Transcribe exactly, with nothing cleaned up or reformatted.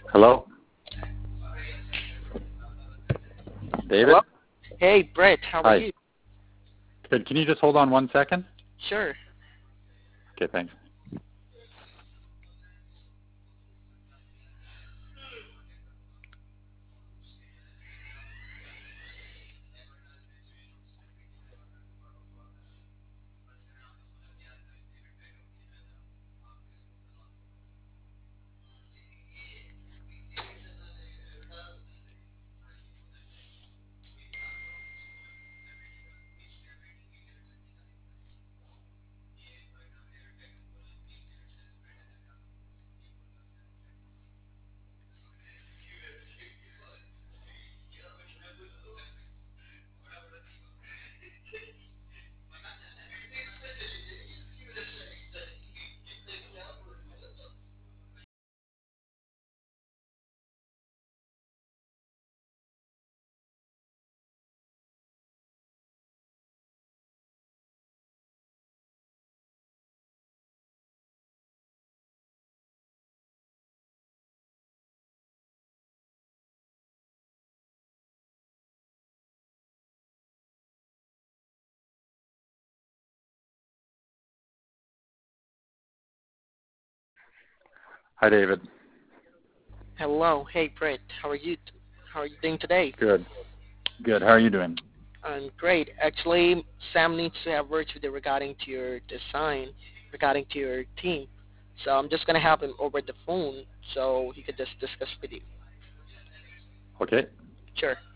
Hello? David? Hello? Hey, Brett, how are Hi. you? Good. Can you just hold on one second? Sure. Okay, thanks. Hi, David. Hello. Hey, Brett, how are you? How are you doing today? Good. Good. How are you doing? I'm great. Actually, Sam needs to have words with you regarding to your design, regarding to your team. So I'm just gonna have him over the phone so he could just discuss with you. Okay. Sure.